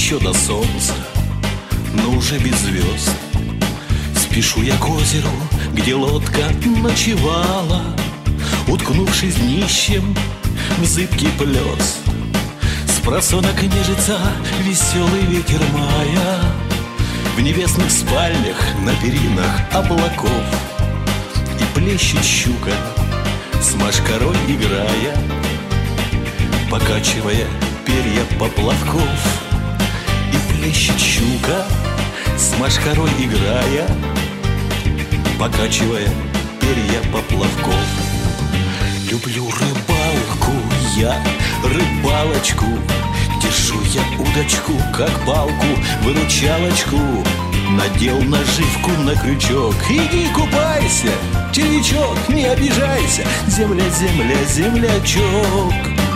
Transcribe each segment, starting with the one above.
еще до солнца, но уже без звезд. Спешу я к озеру, где лодка ночевала, уткнувшись днищем в зыбкий плес. Спросонок нежится веселый ветер мая в небесных спальнях на перинах облаков. И плещет щука с мошкарой играя, покачивая перья поплавков. И плещет щука с мошкарой играя, покачивая перья поплавков. Люблю рыбалку я, рыбалочку, держу я удочку, как палку, выручалочку. Надел наживку на крючок. Иди купайся, червячок, не обижайся, земля, земля, землячок.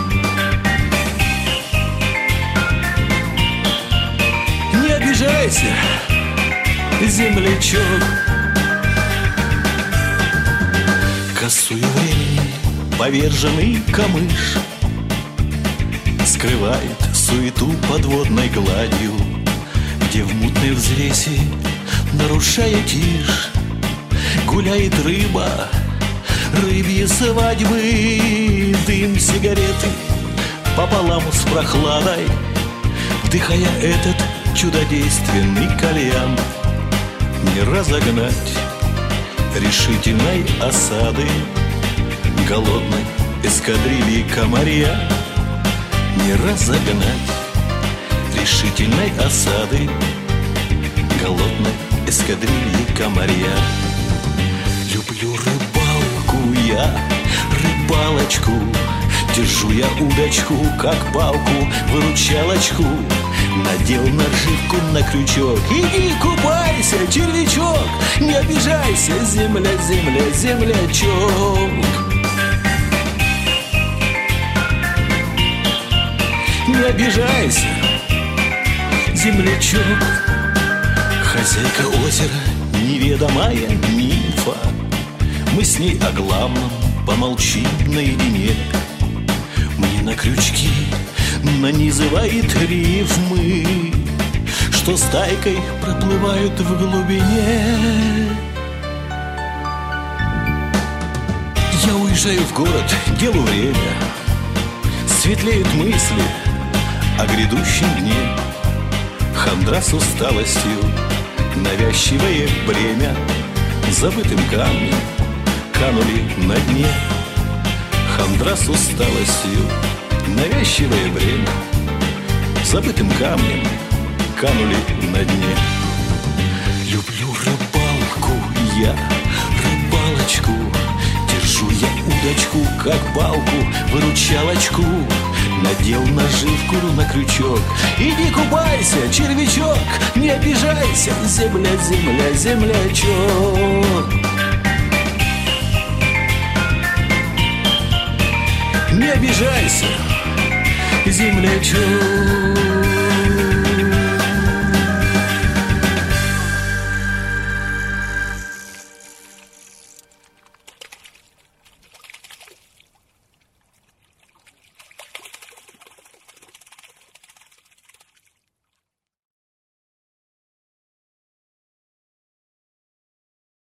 Не обижайся, землячок. Косую времени поверженный камыш скрывает суету подводной гладью, где в мутной взвеси, нарушая тишь, гуляет рыба, рыбьи свадьбы. Дым сигареты пополам с прохладой, вдыхая этот чудодейственный кальян. Не разогнать решительной осады голодной эскадрильи комарья. Не разогнать решительной осады голодной эскадрильи комарья. Люблю рыбалку я, рыбалочку, держу я удочку, как палку, выручалочку. Надел наживку на крючок. Иди купайся, червячок, не обижайся, земля, земля, землячок. Не обижайся, землячок. Хозяйка озера, неведомая нимфа, мы с ней о главном помолчим наедине. Мне на крючки нанизывает рифмы, что стайкой проплывают в глубине. Я уезжаю в город, делу время, светлеют мысли о грядущем дне. Хандра с усталостью, навязчивое бремя забытым камнем канули на дне. Хандра с усталостью, навязчивое бремя забытым камнем канули на дне. Люблю рыбалку я, рыбалочку, держу я удочку, как палку, выручалочку. Надел наживку на крючок. Иди купайся, червячок, не обижайся, земля, земля, землячок. Не обижайся, землячок.